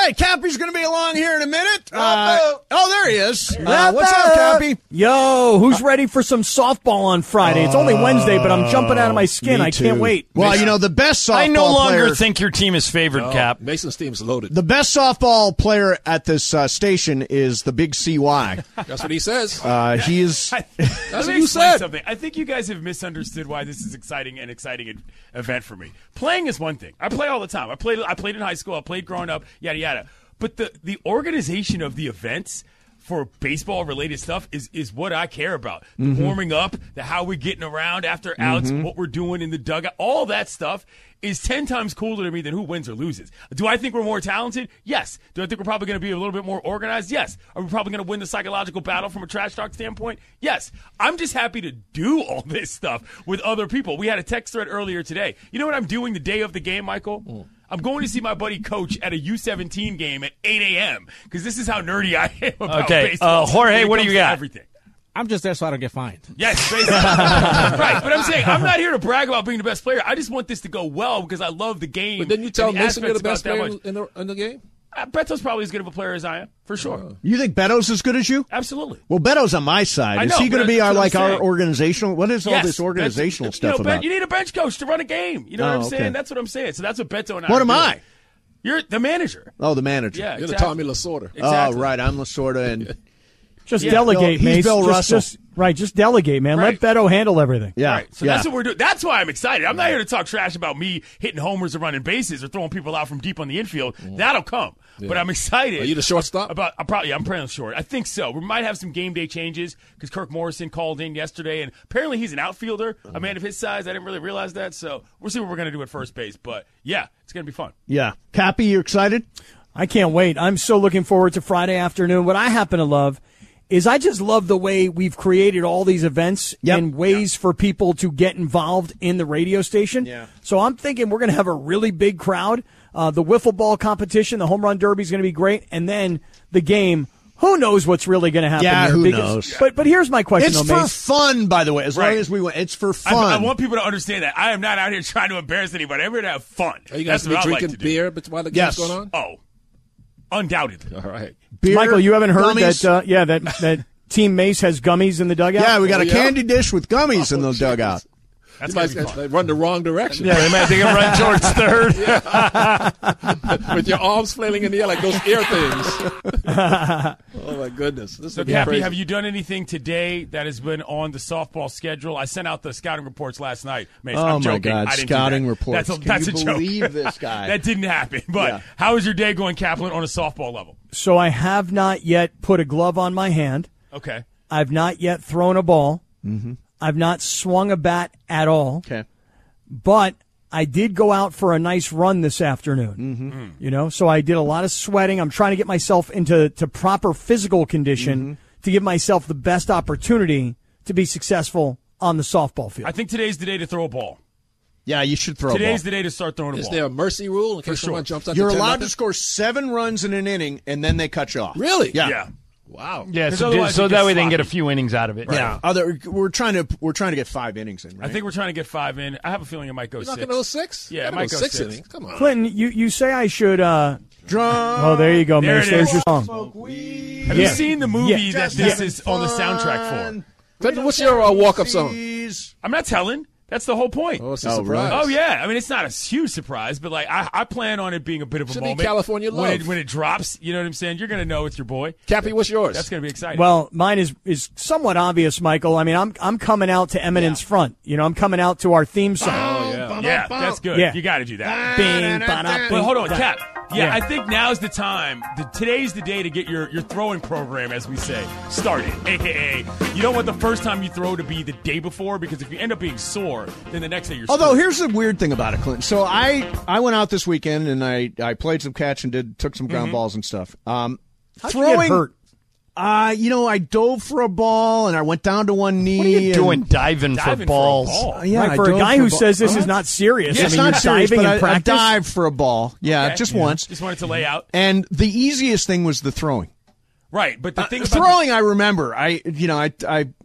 right, Cappy's going to be along here in a minute. There he is. What's up, Cappy? Yo, who's ready for some softball on Friday? It's only Wednesday, but I'm jumping out of my skin. I can't wait. Well, the best softball I no longer player, think your team is favored, Cap. Mason's team's loaded. the best softball player at this station is the big CY. That's what he says. He is. That's Let what me you explain said. something. I think you guys have misunderstood why this is an exciting event for me. Playing is one thing. I play all the time. I played in high school. I played growing up. Yada yada. But the organization of the events for baseball-related stuff is what I care about. The warming up, the how we're getting around after outs, what we're doing in the dugout, all that stuff is 10 times cooler to me than who wins or loses. Do I think we're more talented? Yes. Do I think we're probably going to be a little bit more organized? Yes. Are we probably going to win the psychological battle from a trash talk standpoint? Yes. I'm just happy to do all this stuff with other people. We had a text thread earlier today. You know what I'm doing the day of the game, Michael? I'm going to see my buddy coach at a U17 game at 8 a.m. because this is how nerdy I am about baseball. Jorge, what do you got? Everything. I'm just there so I don't get fined. Yes, basically. Right, but I'm saying I'm not here to brag about being the best player. I just want this to go well because I love the game. But didn't you tell and the Mason you're the aspects best about player that much. in the game? Beto's probably as good of a player as I am, for sure. You think Beto's as good as you? Absolutely. Well, Beto's on my side. I Is know, he going to but be that's what I'm our saying. organizational? What is all Yes, this organizational that's- stuff about? You need a bench coach to run a game. You know what I'm saying? Okay. That's what I'm saying. So that's what Beto and I What are am doing. I? You're the manager. Oh, the manager. Yeah, You're the exactly. Tommy Lasorda. Exactly. Oh, right. I'm Lasorda and. Just Yeah. delegate, He's Mace. Bill Russell. Just delegate, man. Right. Let Beto handle everything. Yeah. Right. So that's what we're doing. That's why I'm excited. I'm not here to talk trash about me hitting homers or running bases or throwing people out from deep on the infield. That'll come. But I'm excited. Are you the shortstop? I'm playing short. I think so. We might have some game day changes because Kirk Morrison called in yesterday, and apparently he's an outfielder, a man of his size. I didn't really realize that. So we'll see what we're going to do at first base. But, yeah, it's going to be fun. Yeah. Cappy, you excited? I can't wait. I'm so looking forward to Friday afternoon. What I happen to love is I just love the way we've created all these events and ways for people to get involved in the radio station. Yeah. So I'm thinking we're going to have a really big crowd. The wiffle ball competition, the home run derby is going to be great. And then the game, who knows what's really going to happen Yeah, here. who knows? But here's my question, It's though, for Mace. fun, by the way. As long Right. as we went, it's for I fun. want people to understand that. I am not out here trying to embarrass anybody. I'm here to have fun. Are you guys That's what I be like drinking to do. beer while the Yes. game's going on? Oh, undoubtedly. All right. Beer, Michael, you haven't heard gummies. that Team Mace has gummies in the dugout? Yeah, we got a yeah? candy dish with gummies in the dugout. That's You going might to be fun. run the wrong direction. Yeah, they might think I'm run towards third. With your arms flailing in the air like those ear things. Oh, my goodness. This So, is Cappy, crazy. have you done anything today that has been on the softball schedule? I sent out the scouting reports last night. Mace, Oh, I'm my joking. God, I didn't do scouting that. reports. That's Can a you joke. believe this guy? That didn't happen. But Yeah. how is your day going, Kaplan, on a softball level? So I have not yet put a glove on my hand. Okay. I've not yet thrown a ball. Mm-hmm. I've not swung a bat at all. Okay. But I did go out for a nice run this afternoon. Mm-hmm. You know, so I did a lot of sweating. I'm trying to get myself into proper physical condition to give myself the best opportunity to be successful on the softball field. I think today's the day to throw a ball. Yeah, you should throw Today's a the day to start throwing a Is ball. there a mercy rule in case someone jumps out ball. You're to 10 allowed nothing? to score 7 runs in an inning, and then they cut you off. Really? Yeah. Yeah. Wow. Yeah, 'Cause so otherwise it that gets way they can get a sloppy. few innings out of it. Yeah. We're trying to get 5 innings in, right? I think we're trying to get 5 in. I have a feeling it might go You're 6. not going to go 6? Yeah, it Gotta might go go 6 6. innings. Come on. Clinton, you say I should. Drum. Oh, there you go, There Mace. it There's is. your song. Have you seen the movie that this is on the soundtrack for? Clinton, what's your walk-up song? I'm not telling. That's the whole point. Oh, it's a Oh, surprise. Oh yeah, I mean it's not a huge surprise, but like I plan on it being a bit of a Should be moment. California Love. when it drops. You know what I'm saying? You're gonna know it's your boy. Cappy, what's yours? That's gonna be exciting. Well, mine is somewhat obvious, Michael. I mean, I'm coming out to Eminence Front. You know, I'm coming out to our theme song. yeah, that's good. Yeah. You got to do that. Bing, ba-da, But hold on, bing, Cap. Yeah, Yeah. I think now's the time. Today's the day to get your throwing program, as we say, started. AKA, you don't want the first time you throw to be the day before, because if you end up being sore, then the next day you're Although screwed. here's the weird thing about it, Clinton. So I went out this weekend and I played some catch and took some ground balls and stuff. How'd you get hurt? I dove for a ball and I went down to one knee. What are you doing and- diving for balls? Yeah, Right, I for a dove guy who ball. says this is not serious. Yeah, I it's mean, not you're serious, diving but in I practice. dived for a ball. Yeah, Okay. just once. Just wanted to lay out. And the easiest thing was the throwing. Right, but the thing about Throwing, I remember. I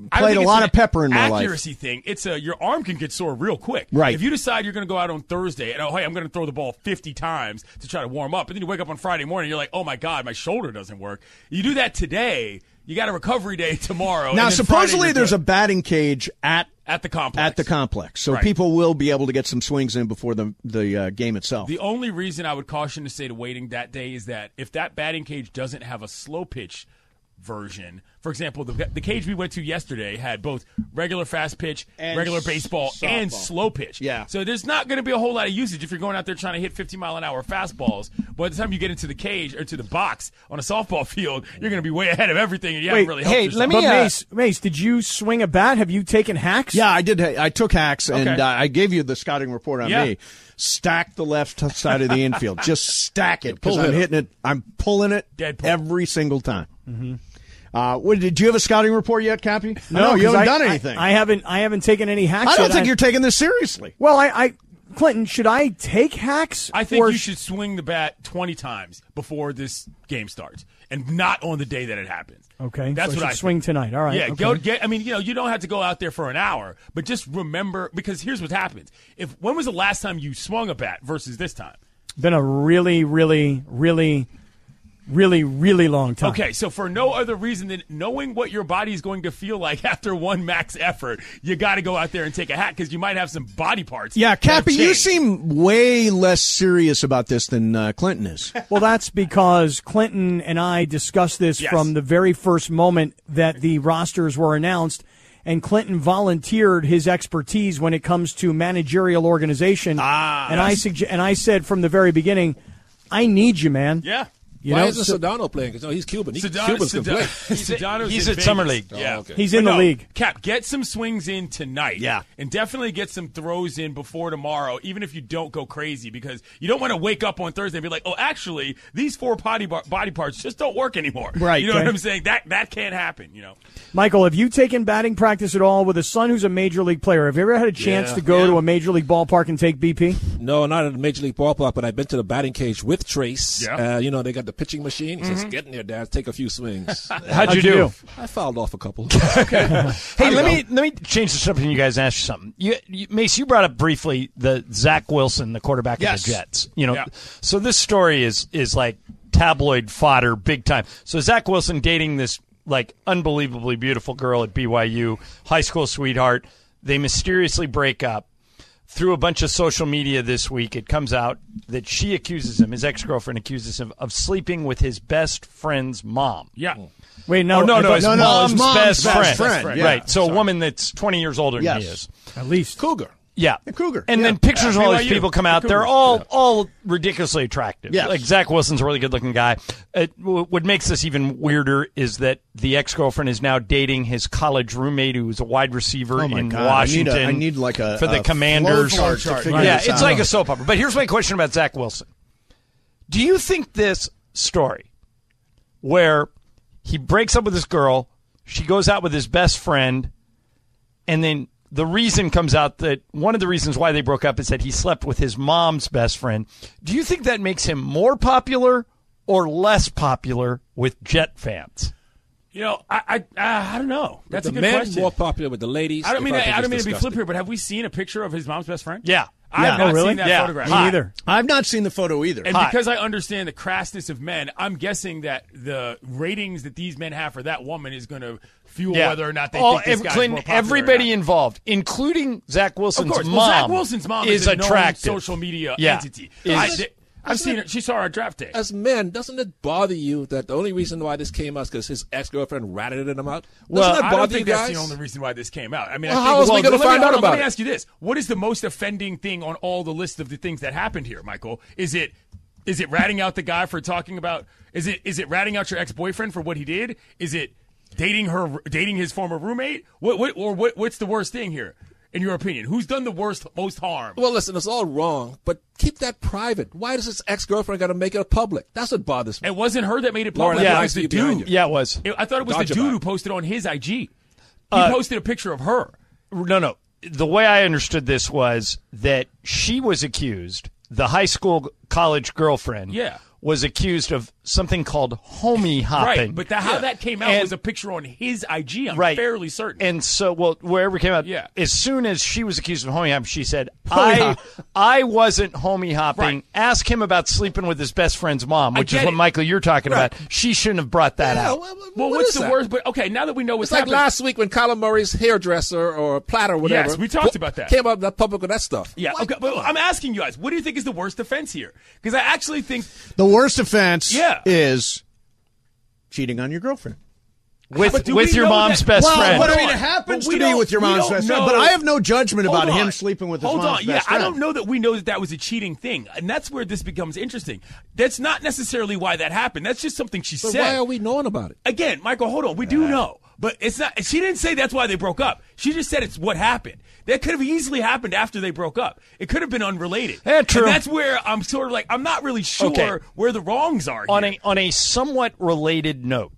played a lot of pepper in my life. Accuracy thing. It's your arm can get sore real quick. Right. If you decide you're going to go out on Thursday and hey, I'm going to throw the ball 50 times to try to warm up, and then you wake up on Friday morning, you're like, oh my God, my shoulder doesn't work. You do that today. You got a recovery day tomorrow. Now, and then supposedly Friday, there's a batting cage at the complex. So people will be able to get some swings in before the game itself. The only reason I would caution to say to waiting that day is that if that batting cage doesn't have a slow pitch version, for example, the cage we went to yesterday had both regular fast pitch, and regular baseball, softball. and slow pitch. Yeah. So there's not going to be a whole lot of usage if you're going out there trying to hit 50-mile-an-hour fastballs. By the time you get into the cage or to the box on a softball field, you're going to be way ahead of everything, and you haven't really helped yourself. But Mace, did you swing a bat? Have you taken hacks? Yeah, I did. I took hacks, and Okay. I gave you the scouting report on me. Stack the left side of the infield. Just stack it because I'm hitting it. I'm pulling it Dead pull. every single time. Mm-hmm. Did you have a scouting report yet, Cappy? No, you haven't 'cause done anything. I haven't taken any hacks. I don't yet. think you're taking this seriously. Well, Clinton, should I take hacks? I think or you should swing the bat 20 times before this game starts, and not on the day that it happens. Okay, That's so what I I should swing tonight. All right. Yeah, okay. you don't have to go out there for an hour, but just remember, because here's what happens. When was the last time you swung a bat versus this time? Been a really, really, really, really, really long time. Okay, so for no other reason than knowing what your body is going to feel like after one max effort, you got to go out there and take a hack because you might have some body parts. Yeah, that have Cappy, you changed. seem way less serious about this than Clinton is. Well, that's because Clinton and I discussed this from the very first moment that the rosters were announced, and Clinton volunteered his expertise when it comes to managerial organization. And I said from the very beginning, I need you, man. Yeah. Why isn't Sedano playing? Because he's Cuban. Cubans can play. He's at Summer League. Yeah. Oh, okay. He's in the league. Cap, get some swings in tonight. Yeah. And definitely get some throws in before tomorrow, even if you don't go crazy, because you don't want to wake up on Thursday and be like, oh, actually, these four body parts just don't work anymore. Right. You know what I'm saying? That can't happen, you know. Michael, have you taken batting practice at all with a son who's a major league player? Have you ever had a chance to go to a major league ballpark and take BP? No, not at a major league ballpark, but I've been to the batting cage with Trace. Yeah. They got the pitching machine. He says, get in there, Dad. Take a few swings. How'd you do? I fouled off a couple. Hey, let me change the subject and you guys ask you something. Mace, you brought up briefly the Zach Wilson, the quarterback of the Jets. So this story is like tabloid fodder big time. So Zach Wilson dating this like unbelievably beautiful girl at BYU, high school sweetheart. They mysteriously break up. Through a bunch of social media this week, it comes out that she accuses him, his ex-girlfriend accuses him of sleeping with his best friend's mom. Yeah. Wait, no. His mom's best friend. Yeah. Right, so a woman that's 20 years older than he is. At least. Cougar. Yeah. Cougar. And then pictures of all these BYU. people come out. They're all ridiculously attractive. Yes. Like Zach Wilson's a really good-looking guy. What makes this even weirder is that the ex-girlfriend is now dating his college roommate who was a wide receiver in God. Washington. I need like a for the Commanders. flow chart to figure Yeah, this it's out. like a soap opera. But here's my question about Zach Wilson. Do you think this story where he breaks up with this girl, she goes out with his best friend, and then the reason comes out that one of the reasons why they broke up is that he slept with his mom's best friend. Do you think that makes him more popular or less popular with Jet fans? I don't know. That's a the good men question. more popular with the ladies. I don't mean to be disgusting. flip here, but have we seen a picture of his mom's best friend? Yeah. I have not seen that Yeah. photograph. Me either. I've not seen the photo either. And because I understand the crassness of men, I'm guessing that the ratings that these men have for that woman is going to fuel whether or not they think this guy's Clinton, more popular everybody or not. involved, including Zach Wilson's Of course. mom, Well, Zach Wilson's mom is a known attractive. social media Yeah. entity. Is- I've seen her. She saw her at draft day. As men, doesn't it bother you that the only reason why this came out is because his ex-girlfriend ratted him out? Well, Doesn't that I bother don't you think guys? that's the only reason why this came out. I mean, Well, I how think, else are we gonna find out about Let me it? ask you this: what is the most offending thing on all the list of the things that happened here, Michael? Is it ratting out the guy for talking about? Is it ratting out your ex-boyfriend for what he did? Is it dating his former roommate? What's the worst thing here? In your opinion, who's done the most harm? Well, listen, it's all wrong, but keep that private. Why does his ex-girlfriend got to make it public? That's what bothers me. It wasn't her that made it Lauren, public. I It have was to the be behind dude. you. Yeah, it was. I thought it was Dodge the your dude back. who posted on his IG. He posted a picture of her. No. The way I understood this was that she was accused, the high school college girlfriend Yeah. was accused of something called homie hopping. Right, but how that came out was a picture on his IG. I'm fairly certain. And so, wherever it came out, as soon as she was accused of homie hopping, she said, I wasn't homie hopping. Right. Ask him about sleeping with his best friend's mom, which is what, Michael, you're talking about. She shouldn't have brought that out. Well, what's the worst? But okay, now that we know what's happening. It's like last week when Colin Murray's hairdresser or Platter or whatever. Yes, we talked about that. Came up in public with that stuff. Yeah, okay, but I'm asking you guys, what do you think is the worst offense here? Because I actually think the worst offense is cheating on your girlfriend. With your mom's best friend. Well, it happens to be with your mom's best friend, but I have no judgment about him sleeping with his mom's best friend. I don't know that we know that was a cheating thing, and that's where this becomes interesting. That's not necessarily why that happened. That's just something she said. Why are we knowing about it? Again, Michael, hold on. We do know, but it's not. She didn't say that's why they broke up. She just said it's what happened. That could have easily happened after they broke up. It could have been unrelated. Yeah, true. And that's where I'm sort of like, I'm not really sure where the wrongs are here. On a somewhat related note,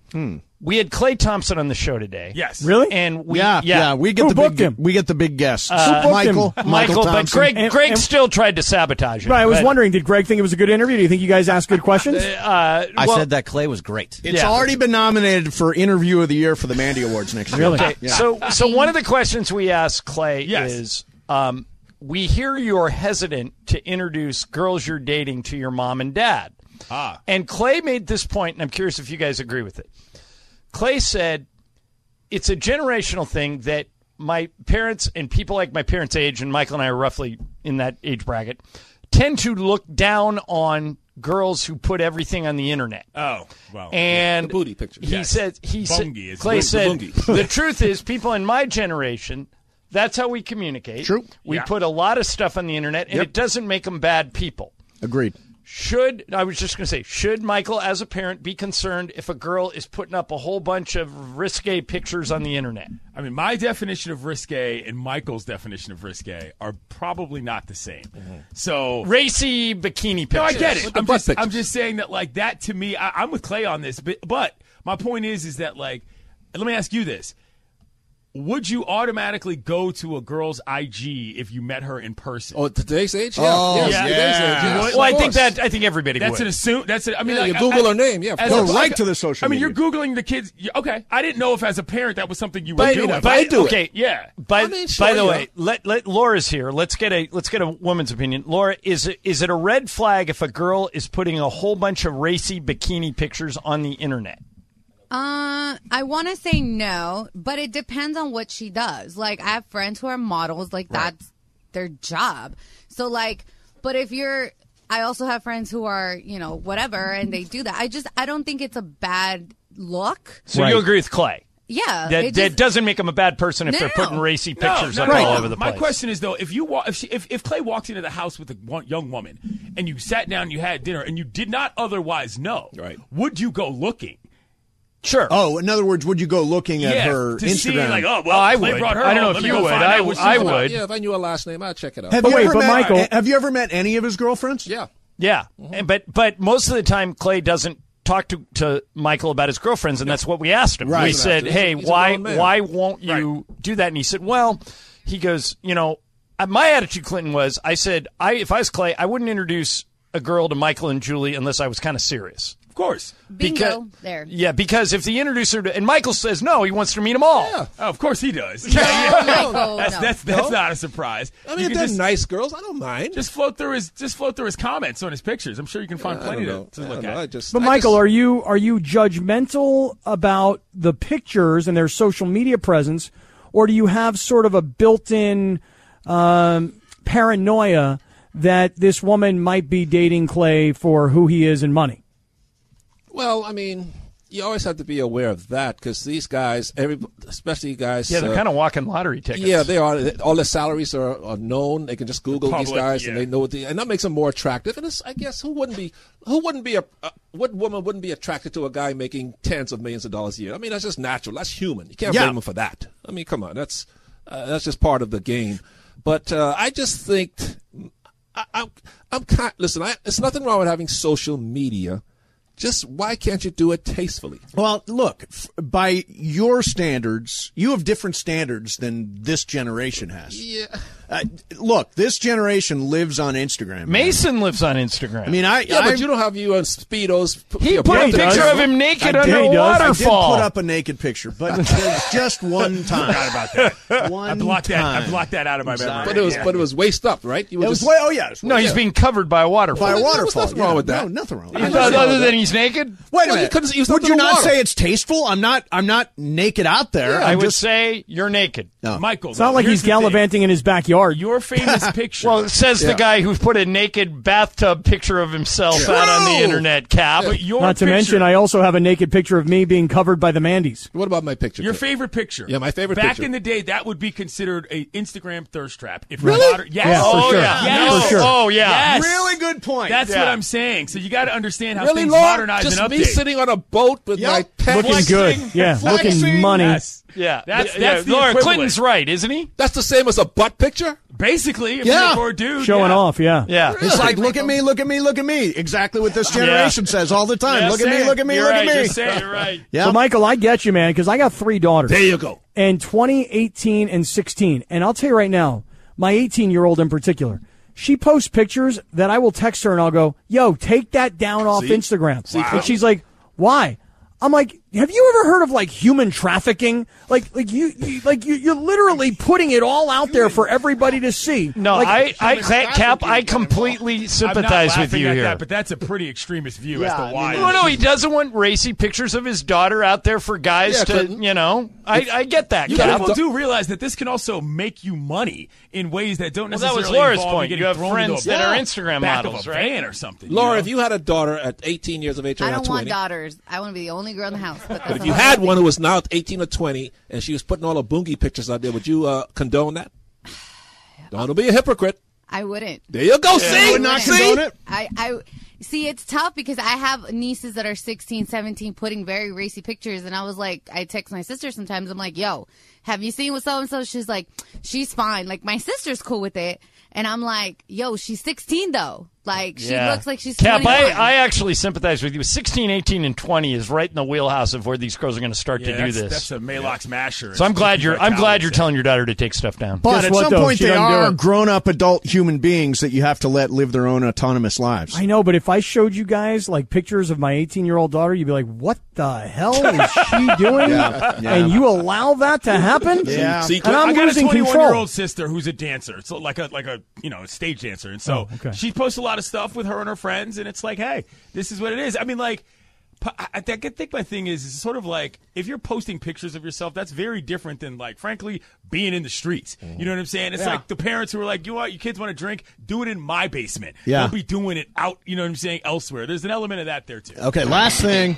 we had Klay Thompson on the show today. Yes. Really? And we we get the big guests. Michael but Greg still tried to sabotage it. Right, I was wondering, did Greg think it was a good interview? Do you think you guys asked good questions? I said that Klay was great. It's already been nominated for Interview of the Year for the Mandy Awards next year. Really? Okay. Yeah. So one of the questions we asked Klay is, we hear you're hesitant to introduce girls you're dating to your mom and dad. And Klay made this point, and I'm curious if you guys agree with it. Klay said, it's a generational thing that my parents and people like my parents' age, and Michael and I are roughly in that age bracket, tend to look down on girls who put everything on the internet. Oh, well. And the booty pictures. Klay said, the truth is, people in my generation, that's how we communicate. True. We put a lot of stuff on the internet, and it doesn't make them bad people. Agreed. Should Michael, as a parent, be concerned if a girl is putting up a whole bunch of risque pictures on the internet? I mean, my definition of risque and Michael's definition of risque are probably not the same. So racy bikini pictures. No, I get it. I'm just saying that, like, that to me, I'm with Klay on this. But my point is that, like, let me ask you this. Would you automatically go to a girl's IG if you met her in person? Oh, today's age? Today's age. Well, I think everybody would. You Google her name, go right to the social media. You're Googling the kids. Okay. I didn't know if as a parent that was something you would do. I do it. Yeah. By the way, let Laura's here. Let's get a woman's opinion. Laura, is it a red flag if a girl is putting a whole bunch of racy bikini pictures on the internet? I want to say no, but it depends on what she does. Like, I have friends who are models, like that's their job. So, like, but I also have friends who are, whatever, and they do that. I don't think it's a bad look. So you agree with Klay? Yeah. That doesn't make them a bad person if they're putting racy pictures up all over the place. My question is, though, if Klay walked into the house with a young woman and you sat down and you had dinner and you did not otherwise know, would you go looking? Sure. Oh, in other words, would you go looking at her to Instagram? See, like, I would. Brought her I don't know home. if you would. I would. Yeah, if I knew her last name, I'd check it out. Have you ever met any of his girlfriends? Yeah. Yeah. Mm-hmm. But most of the time, Klay doesn't talk to Michael about his girlfriends, and that's what we asked him. Right. We said, hey, why won't you do that? And he said, he goes, my attitude, Clinton, was, I said, if I was Klay, I wouldn't introduce a girl to Michael and Julie unless I was kind of serious. Of course. Bingo. There. Yeah, because if the introducer and Michael says no, he wants to meet them all. Yeah. Oh, of course he does. That's not a surprise. I mean, if they're nice girls, I don't mind. Just float through his comments on his pictures. I'm sure you can find plenty to look at. But Michael, are you judgmental about the pictures and their social media presence, or do you have sort of a built-in paranoia that this woman might be dating Klay for who he is and money? Well, I mean, you always have to be aware of that because these guys, especially guys... Yeah, they're kind of walking lottery tickets. Yeah, they are. All their salaries are known. They can just Google these guys and they know and that makes them more attractive. And I guess what woman wouldn't be attracted to a guy making tens of millions of dollars a year? I mean, that's just natural. That's human. You can't blame them for that. I mean, come on. That's just part of the game. But I just think... Listen, it's nothing wrong with having social media. Just why can't you do it tastefully? Well, look, by your standards, you have different standards than this generation has. Yeah. Look, this generation lives on Instagram. Mason lives on Instagram. I mean, but you don't have you on Speedos. He put a picture of him naked under a waterfall. I did put up a naked picture, but just one time. I forgot about that. I blocked that out of my memory. But it was waist up, right? No, he's being covered by a waterfall. By a waterfall. Nothing wrong with that. No, nothing wrong with that. Other than he's naked? Wait a minute. Would you not say it's tasteful? I'm not naked out there. I would say you're naked. No. Michael, it's not like he's gallivanting in his backyard. Your famous picture. Well, it says the guy who put a naked bathtub picture of himself out on the internet, Cap. But not to mention, I also have a naked picture of me being covered by the Mandy's. What about my picture? Your favorite picture. Yeah, my favorite picture. Back in the day, that would be considered an Instagram thirst trap. If really? Yes. Yeah, for sure. Yeah. Yes. For sure. Oh, yeah. Yes. Really good point. That's what I'm saying. So you got to understand how really, things Lord, modernize just and update. me sitting on a boat with my pets. Looking good. Yeah, looking money. Yes. Yeah. That's Laura Clinton's right, isn't he? That's the same as a butt picture? Basically, if you're for a dude. Showing off, yeah. Yeah. It's like, look at me, look at me, look at me. Exactly what this generation says all the time. Look at me, look at me, you're look right, at me. Just say you're right. Yeah. So, Michael, I get you, man, because I got 3 daughters. There you go. And 20, 18, and 16. And I'll tell you right now, my 18-year-old in particular, she posts pictures that I will text her and I'll go, yo, take that down off Instagram. Wow. And she's like, why? I'm like, have you ever heard of like human trafficking? Like you're literally putting it all out there for everybody to see. No, like, I completely sympathize with you here. That, but that's a pretty extremist view as to why. No, he doesn't want racy pictures of his daughter out there for guys to, I get that. People do realize that this can also make you money in ways that don't necessarily that was Laura's involve point. You have friends that are Instagram back models, of a right? van or something. Laura, if you had a daughter at 18 years of age or I don't 20, want daughters. I want to be the only girl in the house. But if you had one who was now 18 or 20 and she was putting all the boongie pictures out there, would you condone that? Don't be a hypocrite. I wouldn't. There you go. See? I would not condone it. I see, it's tough because I have nieces that are 16, 17 putting very racy pictures. And I was like, I text my sister sometimes. I'm like, yo, have you seen what so-and-so? She's like, she's fine. Like, my sister's cool with it. And I'm like, yo, she's 16, though. Like, she looks like she's 21. Cap, I actually sympathize with you. 16, 18, and 20 is right in the wheelhouse of where these girls are going to start to do this. That's a Maalox masher. So I'm glad you're telling your daughter to take stuff down. But at some point, they are grown-up adult human beings that you have to let live their own autonomous lives. I know, but if I showed you guys like pictures of my 18-year-old daughter, you'd be like, what the hell is she doing? And you allow that to happen? Yeah. And I'm losing control. I got a 21-year-old sister who's a dancer. It's like a stage dancer. And so she posts a lot of stuff with her and her friends, and it's like, hey, this is what it is. I mean, like, I think my thing is sort of like, if you're posting pictures of yourself, that's very different than, like, frankly, being in the streets. You know what I'm saying? It's like the parents who are like, you know what, your kids want to drink, do it in my basement. Yeah. Don't be doing it out, you know what I'm saying, elsewhere. There's an element of that there, too. Okay, last thing.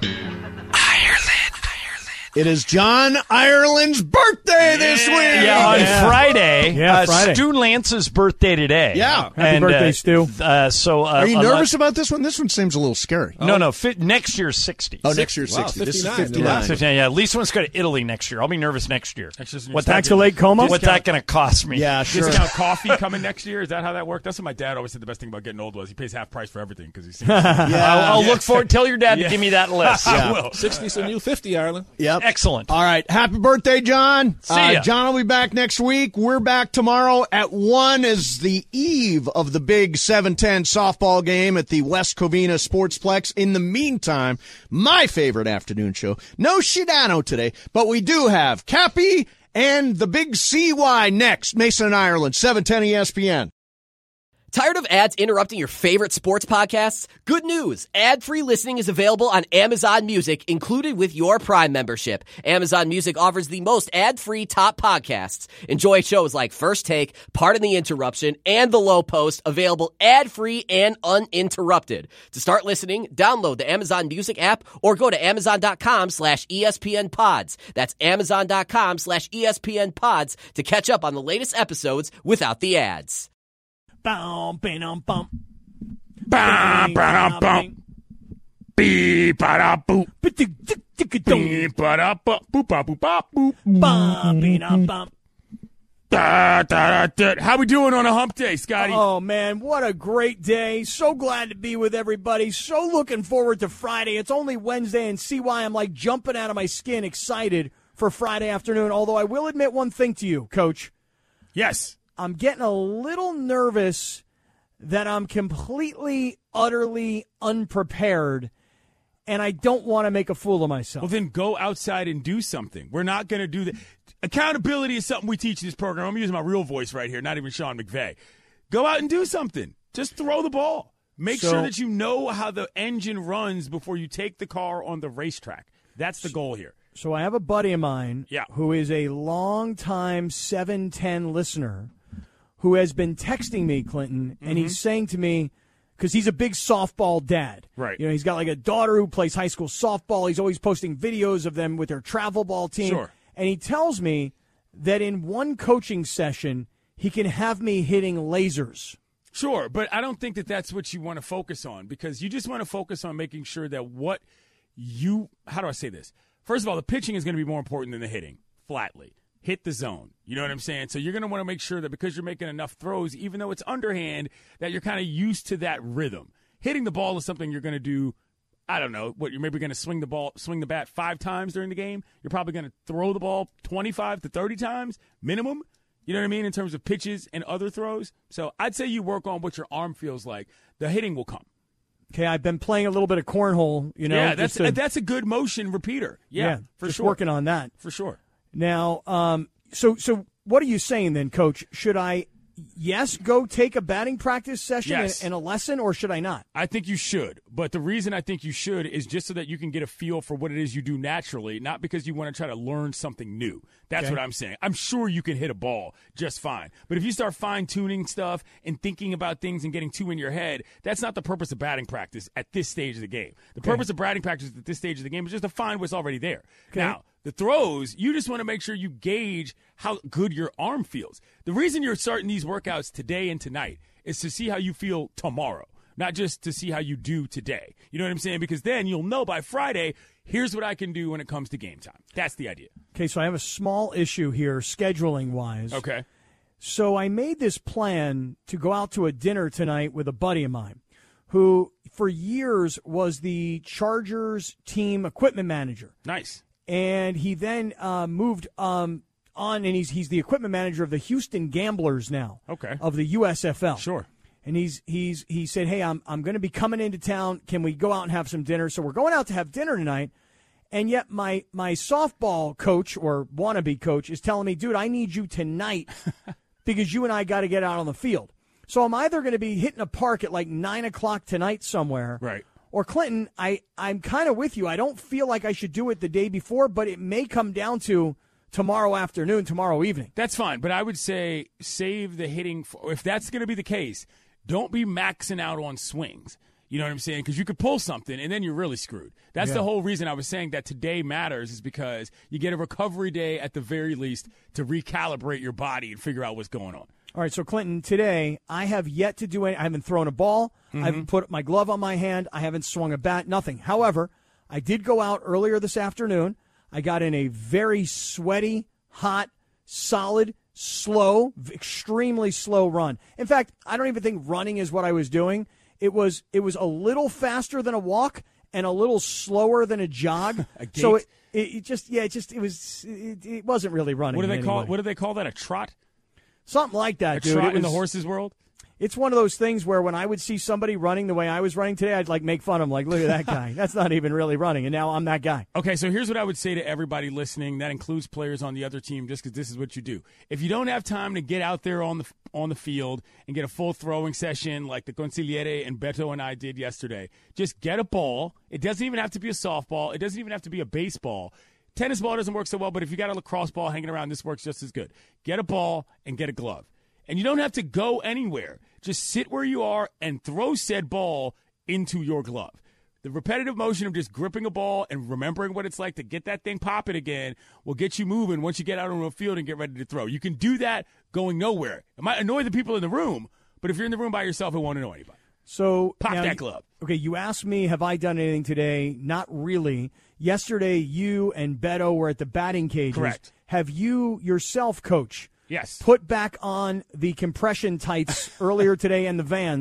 It is John Ireland's birthday this week. Yeah, on Friday. Yeah, Friday. Stu Lance's birthday today. Yeah. Happy birthday, Stu. Are you nervous about this one? This one seems a little scary. No, next year's 60. Oh, next year's 60. This is 59. 59. Yeah, Lisa wants to go to Italy next year. I'll be nervous next year. Back to Lake Como? What's that going to cost me? Yeah, sure. Discount coffee coming next year? Is that how that worked? That's what my dad always said the best thing about getting old was he pays half price for everything because he's I'll look forward. Tell your dad to give me that list. I will. 60's a new 50, Ireland. Yep. Excellent. All right. Happy birthday, John. See ya. John will be back next week. We're back tomorrow at 1 as the eve of the big 7:10 softball game at the West Covina Sportsplex. In the meantime, my favorite afternoon show. No Shidano today, but we do have Cappy and the big CY next. Mason and Ireland, 710 ESPN. Tired of ads interrupting your favorite sports podcasts? Good news! Ad-free listening is available on Amazon Music, included with your Prime membership. Amazon Music offers the most ad-free top podcasts. Enjoy shows like First Take, Pardon the Interruption, and The Low Post, available ad-free and uninterrupted. To start listening, download the Amazon Music app or go to Amazon.com/ESPN Pods. That's Amazon.com/ESPN Pods to catch up on the latest episodes without the ads. Bum, bam, bum. Bum, ba-dum, bum. Beep, ba-da, boop. Beep, ba-da, boop, boop, ba, boop, ba, boop. Bum, bam, bum. Da, da, da, da. How we doing on a hump day, Scotty? Oh, man, what a great day. So glad to be with everybody. So looking forward to Friday. It's only Wednesday, and see why I'm like jumping out of my skin excited for Friday afternoon. Although I will admit one thing to you, Coach. Yes. I'm getting a little nervous that I'm completely, utterly unprepared, and I don't want to make a fool of myself. Well, then go outside and do something. We're not going to do that. Accountability is something we teach in this program. I'm using my real voice right here, not even Sean McVay. Go out and do something. Just throw the ball. Make sure that you know how the engine runs before you take the car on the racetrack. That's the goal here. So I have a buddy of mine who is a longtime 710 listener who has been texting me, Clinton, and he's saying to me, because he's a big softball dad. Right. You know, he's got like a daughter who plays high school softball. He's always posting videos of them with their travel ball team. Sure. And he tells me that in one coaching session, he can have me hitting lasers. Sure, but I don't think that that's what you want to focus on, because you just want to focus on making sure that how do I say this? First of all, the pitching is going to be more important than the hitting, flatly. Hit the zone. You know what I'm saying? So you're going to want to make sure that because you're making enough throws, even though it's underhand, that you're kind of used to that rhythm. Hitting the ball is something you're going to do, I don't know, you're maybe going to swing the bat 5 times during the game. You're probably going to throw the ball 25 to 30 times minimum. You know what I mean, in terms of pitches and other throws? So I'd say you work on what your arm feels like. The hitting will come. Okay, I've been playing a little bit of cornhole, you know. Yeah, that's a good motion repeater. Yeah, for just sure. Working on that. For sure. Now, so what are you saying then, Coach? Should I, go take a batting practice session and a lesson, or should I not? I think you should. But the reason I think you should is just so that you can get a feel for what it is you do naturally, not because you want to try to learn something new. That's what I'm saying. I'm sure you can hit a ball just fine. But if you start fine-tuning stuff and thinking about things and getting too in your head, that's not the purpose of batting practice at this stage of the game. The purpose of batting practice at this stage of the game is just to find what's already there. Okay. Now, the throws, you just want to make sure you gauge how good your arm feels. The reason you're starting these workouts today and tonight is to see how you feel tomorrow, not just to see how you do today. You know what I'm saying? Because then you'll know by Friday, here's what I can do when it comes to game time. That's the idea. Okay, so I have a small issue here, scheduling-wise. Okay. So I made this plan to go out to a dinner tonight with a buddy of mine who, for years, was the Chargers team equipment manager. Nice. And he then moved on, and he's the equipment manager of the Houston Gamblers now. Okay. Of the USFL. Sure. And he said, hey, I'm going to be coming into town. Can we go out and have some dinner? So we're going out to have dinner tonight. And yet my softball coach, or wannabe coach, is telling me, dude, I need you tonight because you and I got to get out on the field. So I'm either going to be hitting a park at like 9 o'clock tonight somewhere. Right. Or Clinton, I'm kind of with you. I don't feel like I should do it the day before, but it may come down to tomorrow afternoon, tomorrow evening. That's fine, but I would say save the hitting. If that's going to be the case, don't be maxing out on swings. You know what I'm saying? Because you could pull something, and then you're really screwed. That's the whole reason I was saying that today matters, is because you get a recovery day at the very least to recalibrate your body and figure out what's going on. All right, so Clinton, today I have yet to do I haven't thrown a ball. I haven't put my glove on my hand. I haven't swung a bat, nothing. However, I did go out earlier this afternoon. I got in a very sweaty, hot, solid, slow, extremely slow run. In fact, I don't even think running is what I was doing. It was a little faster than a walk and a little slower than a jog. So it wasn't really running. What do they call? What do they call that? A trot? Something like that, dude. Trot in the horses world? It's one of those things where when I would see somebody running the way I was running today, I'd like make fun of them. Like, look at that guy. That's not even really running. And now I'm that guy. Okay, so here's what I would say to everybody listening. That includes players on the other team, just because this is what you do. If you don't have time to get out there on the field and get a full throwing session like the Consigliere and Beto and I did yesterday, just get a ball. It doesn't even have to be a softball. It doesn't even have to be a baseball. Tennis ball doesn't work so well, but if you got a lacrosse ball hanging around, this works just as good. Get a ball and get a glove. And you don't have to go anywhere. Just sit where you are and throw said ball into your glove. The repetitive motion of just gripping a ball and remembering what it's like to get that thing popping again will get you moving once you get out on the field and get ready to throw. You can do that going nowhere. It might annoy the people in the room, but if you're in the room by yourself, it won't annoy anybody. So pop that glove. Okay, you asked me, have I done anything today? Not really. Yesterday, you and Beto were at the batting cages. Correct. Have you yourself, Coach, yes, put back on the compression tights earlier today and the Vans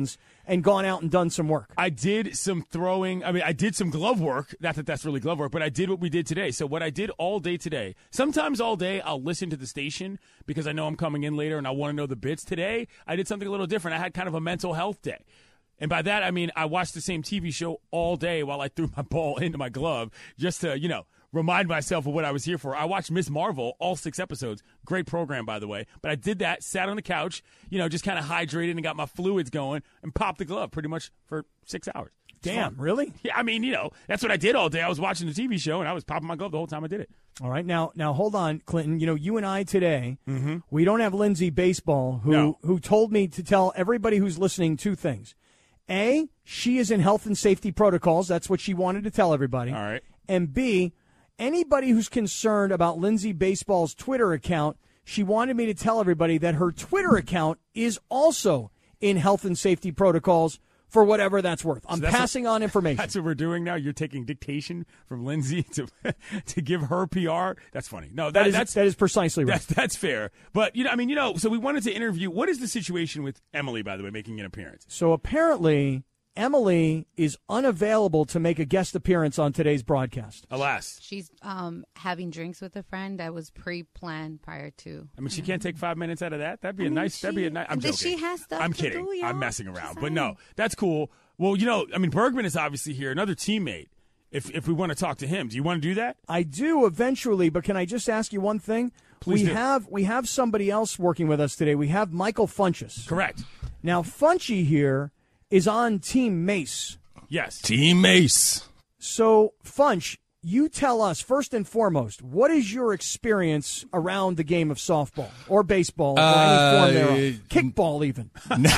and gone out and done some work. I did some throwing. I mean, I did some glove work. Not that that's really glove work, but I did what we did today. So what I did all day today, sometimes all day I'll listen to the station because I know I'm coming in later and I want to know the bits. Today, I did something a little different. I had kind of a mental health day. And by that, I mean I watched the same TV show all day while I threw my ball into my glove just to, remind myself of what I was here for. I watched Ms. Marvel, all 6 episodes. Great program, by the way. But I did that, sat on the couch, just kind of hydrated and got my fluids going and popped the glove pretty much for 6 hours. Damn, really? Yeah, I mean, that's what I did all day. I was watching the TV show, and I was popping my glove the whole time I did it. All right. Now hold on, Clinton. You and I today, we don't have Lindsay Baseball, who told me to tell everybody who's listening 2 things. A, she is in health and safety protocols. That's what she wanted to tell everybody. All right. And B, anybody who's concerned about Lindsay Baseball's Twitter account, she wanted me to tell everybody that her Twitter account is also in health and safety protocols for whatever that's worth. I'm passing on information. That's what we're doing now. You're taking dictation from Lindsay to give her PR. That's funny. No, that is precisely right. That's fair. But so we wanted to interview. What is the situation with Emily, by the way, making an appearance? So apparently, Emily is unavailable to make a guest appearance on today's broadcast. Alas. She's having drinks with a friend that was pre-planned prior to. I mean, she can't take 5 minutes out of that? That'd be a nice. I'm joking. She has stuff I'm to kidding. do, I'm messing around. But no, that's cool. Well, Bergman is obviously here, another teammate. If we want to talk to him, do you want to do that? I do eventually, but can I just ask you one thing? Please do. We have somebody else working with us today. We have Michael Funchess. Correct. Now, Funchy here is on Team Mace. Yes. Team Mace. So, Funch, you tell us, first and foremost, what is your experience around the game of softball or baseball or any form thereof? Kickball, even.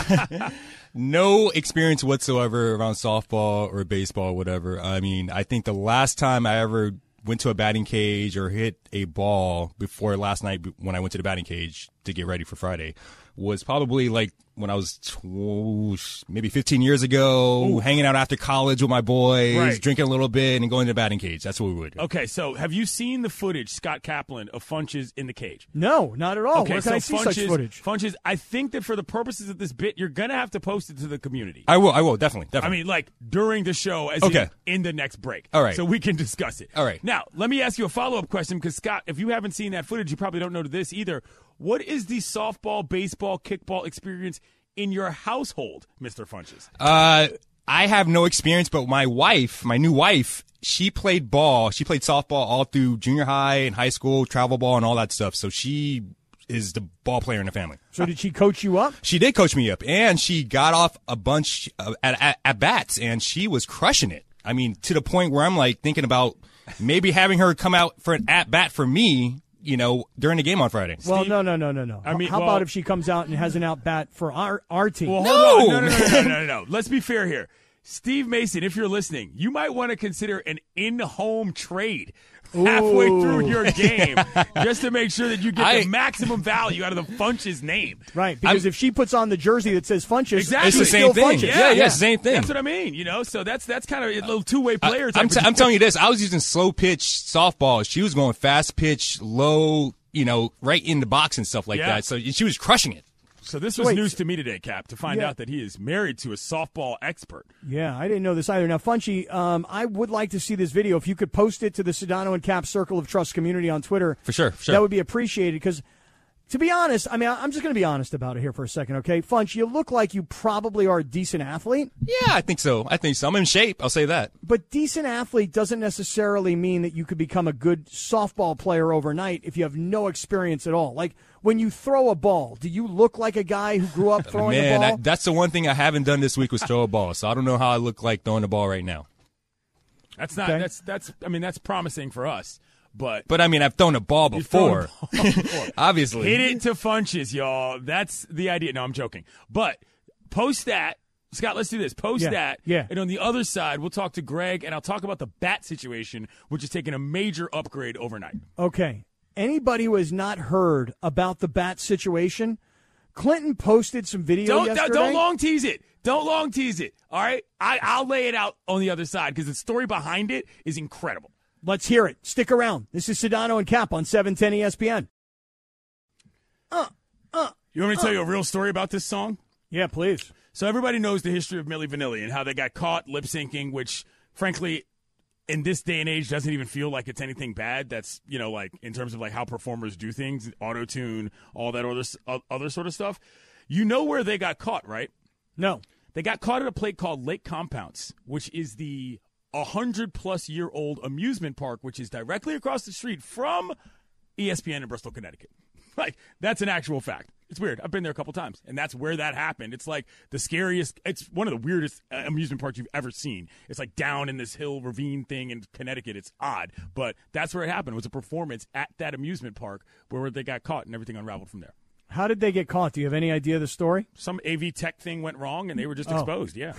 No experience whatsoever around softball or baseball or whatever. I mean, I think the last time I ever went to a batting cage or hit a ball before last night when I went to the batting cage to get ready for Friday was probably like when I was maybe 15 years ago, hanging out after college with my boys, drinking a little bit, and going to the batting cage. That's what we would do. Okay, so have you seen the footage, Scott Kaplan, of Funches in the cage? No, not at all. Okay, where can I see such footage? Funches, I think that for the purposes of this bit, you're going to have to post it to the community. I will, definitely. I mean, like, during the show, as in the next break. All right. So we can discuss it. All right. Now, let me ask you a follow-up question, because, Scott, if you haven't seen that footage, you probably don't know this either. What is the softball, baseball, kickball experience in your household, Mr. Funches? I have no experience, but my new wife, she played ball. She played softball all through junior high and high school, travel ball and all that stuff. So she is the ball player in the family. So did she coach you up? She did coach me up, and she got off a bunch at bats, and she was crushing it. I mean, to the point where I'm like thinking about maybe having her come out for an at bat for me, during the game on Friday. Well, no. I mean, how about if she comes out and has an out bat for our team? Well, hold on. No. Let's be fair here. Steve Mason, if you're listening, you might want to consider an in-home trade halfway through your game just to make sure that you get the maximum value out of the Funches name. Right, because if she puts on the jersey that says Funches, exactly. It's the same thing. Funches. Yeah, it's the same thing. That's what I mean, So that's kind of a little two-way player. I'm telling you this. I was using slow pitch softball. She was going fast pitch, low, right in the box and stuff like that. So she was crushing it. So this was news to me today, Cap, to find out that he is married to a softball expert. Yeah, I didn't know this either. Now, Funchy, I would like to see this video. If you could post it to the Sedano and Cap Circle of Trust community on Twitter. For sure. That would be appreciated because, to be honest, I mean, I'm just going to be honest about it here for a second, okay? Funch, you look like you probably are a decent athlete. Yeah, I think so. I'm in shape. I'll say that. But decent athlete doesn't necessarily mean that you could become a good softball player overnight if you have no experience at all. Like, when you throw a ball, do you look like a guy who grew up throwing a ball? That's the one thing I haven't done this week was throw a ball. So I don't know how I look like throwing the ball right now. That's not. Okay. That's promising for us. But I mean, I've thrown a ball before. Obviously. Hit it to Funches, y'all. That's the idea. No, I'm joking. But post that. Scott, let's do this. Post that. Yeah. And on the other side, we'll talk to Greg, and I'll talk about the bat situation, which is taking a major upgrade overnight. Okay. Anybody who has not heard about the bat situation, Clinton posted some video yesterday. Don't long tease it. Don't long tease it. All right? I'll lay it out on the other side because the story behind it is incredible. Let's hear it. Stick around. This is Sedano and Cap on 710 ESPN. You want me to tell you a real story about this song? Yeah, please. So everybody knows the history of Milli Vanilli and how they got caught lip syncing, which, frankly, in this day and age doesn't even feel like it's anything bad. That's, like in terms of like how performers do things, auto-tune, all that other sort of stuff. You know where they got caught, right? No. They got caught at a place called Lake Compounce, which is the 100-plus-year-old amusement park, which is directly across the street from ESPN in Bristol, Connecticut. Like, that's an actual fact. It's weird. I've been there a couple times, and that's where that happened. It's like the scariest – it's one of the weirdest amusement parks you've ever seen. It's like down in this hill ravine thing in Connecticut. It's odd, but that's where it happened. It was a performance at that amusement park where they got caught, and everything unraveled from there. How did they get caught? Do you have any idea of the story? Some AV tech thing went wrong, and they were just exposed, yeah.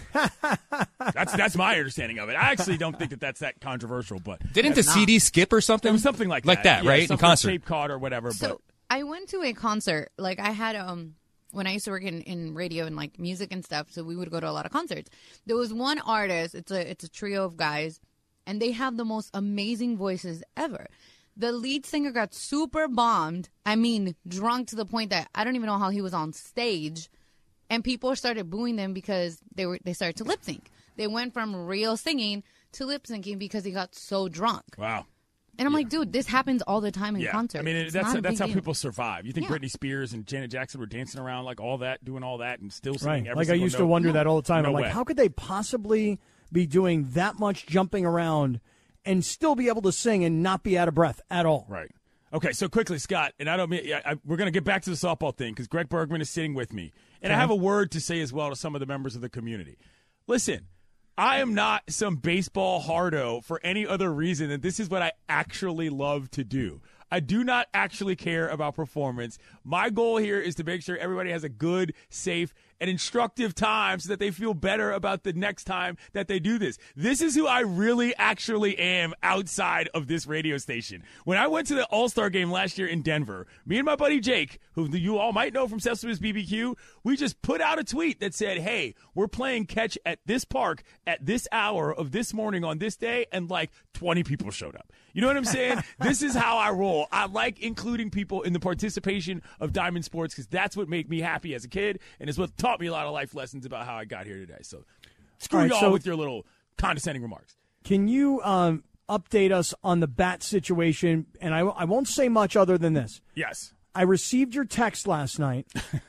That's my understanding of it. I actually don't think that's that controversial. But didn't the CD skip or something? It was something like that. Like that, yeah, right? In concert. Tape caught or whatever. So but I went to a concert. Like, I had when I used to work in radio and, like, music and stuff, so we would go to a lot of concerts. There was one artist. It's a trio of guys, and they have the most amazing voices ever. The lead singer got super bombed. I mean, drunk to the point that I don't even know how he was on stage. And people started booing them because they started to lip sync. They went from real singing to lip syncing because he got so drunk. Wow. And I'm like, dude, this happens all the time in concerts. I mean, that's how people survive. You think Britney Spears and Janet Jackson were dancing around like all that, doing all that, and still singing every Like, I used to wonder that all the time. No I'm like, way. how could they possibly be doing that much jumping around and still be able to sing and not be out of breath at all? Right. Okay, so quickly, Scott, and I don't mean we're going to get back to the softball thing because Greg Bergman is sitting with me, and I have a word to say as well to some of the members of the community. Listen, I am not some baseball hardo for any other reason than this is what I actually love to do. I do not actually care about performance. My goal here is to make sure everybody has a good, safe, and instructive time so that they feel better about the next time that they do this. This is who I really actually am outside of this radio station. When I went to the All-Star game last year in Denver, me and my buddy Jake, who you all might know from Sesame's BBQ, we just put out a tweet that said, hey, we're playing catch at this park at this hour of this morning on this day, and like 20 people showed up. You know what I'm saying? This is how I roll. I like including people in the participation of Diamond Sports because that's what made me happy as a kid, and it's what taught me a lot of life lessons about how I got here today. So screw y'all with your little condescending remarks. Can you update us on the bat situation? And I won't say much other than this. Yes. I received your text last night.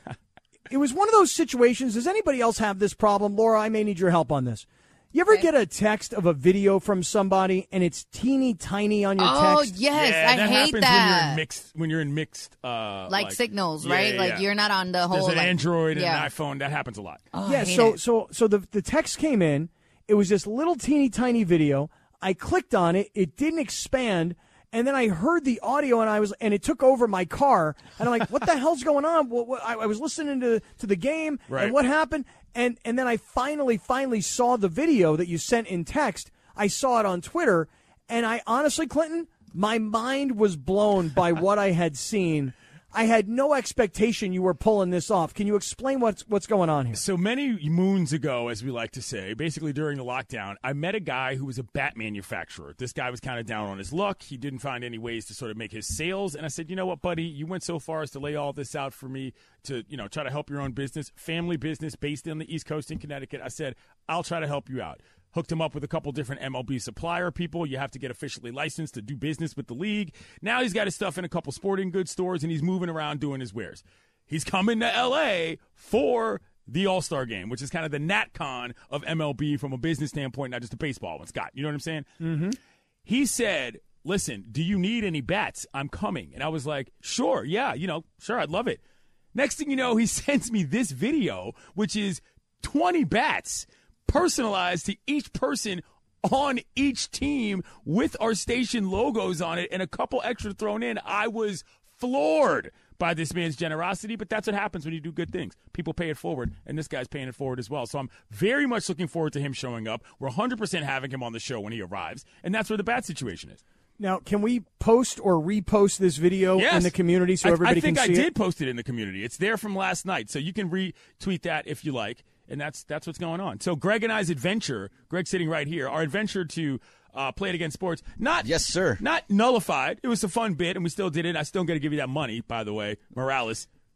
It was one of those situations. Does anybody else have this problem? Laura, I may need your help on this. You ever get a text of a video from somebody and it's teeny tiny on your text? Oh, yes. Yeah, I hate that. When you're in mixed like signals, right? Like you're not on the whole. There's an Android and yeah. an iPhone. That happens a lot. Oh, yeah, so the text came in. It was this little teeny tiny video. I clicked on it. It didn't expand. And then I heard the audio, and it took over my car. And I'm like, "What the hell's going on?" I was listening to the game, right. And what happened? And then I finally saw the video that you sent in text. I saw it on Twitter, and I honestly, Clinton, my mind was blown by what I had seen. I had no expectation you were pulling this off. Can you explain what's going on here? So many moons ago, as we like to say, basically during the lockdown, I met a guy who was a bat manufacturer. This guy was kind of down on his luck. He didn't find any ways to sort of make his sales. And I said, you know what, buddy, you went so far as to lay all this out for me to, try to help your own business, family business based on the East Coast in Connecticut. I said, I'll try to help you out. Hooked him up with a couple different MLB supplier people. You have to get officially licensed to do business with the league. Now he's got his stuff in a couple sporting goods stores, and he's moving around doing his wares. He's coming to L.A. for the All-Star game, which is kind of the NatCon of MLB from a business standpoint, not just a baseball one, Scott. You know what I'm saying? Mm-hmm. He said, listen, do you need any bats? I'm coming. And I was like, sure, yeah, sure, I'd love it. Next thing you know, he sends me this video, which is 20 bats personalized to each person on each team with our station logos on it and a couple extra thrown in. I was floored by this man's generosity, but that's what happens when you do good things. People pay it forward, and this guy's paying it forward as well. So I'm very much looking forward to him showing up. We're 100% having him on the show when he arrives, and that's where the bat situation is. Now, can we post or repost this video in the community so everybody can see it? I think I did post it in the community. It's there from last night, so you can retweet that if you like. And that's what's going on. So Greg and I's adventure, Greg sitting right here, our adventure to Play It Again Sports, not nullified. It was a fun bit, and we still did it. I still got to give you that money, by the way, Morales.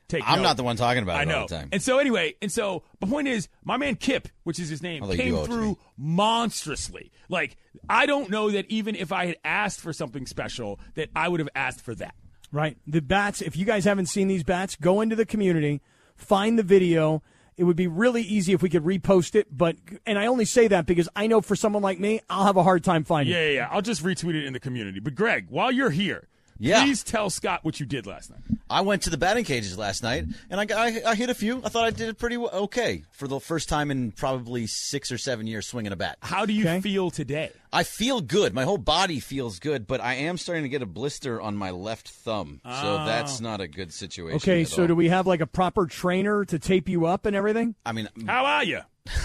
take I'm note. not the one talking about it I know. all the time. And so anyway, the point is, my man Kip, which is his name, came through monstrously. Like, I don't know that even if I had asked for something special, that I would have asked for that. Right. The bats, if you guys haven't seen these bats, go into the community, find the video. It would be really easy if we could repost it, and I only say that because I know for someone like me, I'll have a hard time finding it. Yeah. I'll just retweet it in the community. But Greg, while you're here, please tell Scott what you did last night. I went to the batting cages last night, and I hit a few. I thought I did it pretty okay for the first time in probably 6 or 7 years swinging a bat. How do you feel today? I feel good. My whole body feels good, but I am starting to get a blister on my left thumb, so that's not a good situation. Okay, so do we have like a proper trainer to tape you up and everything? I mean, how are you?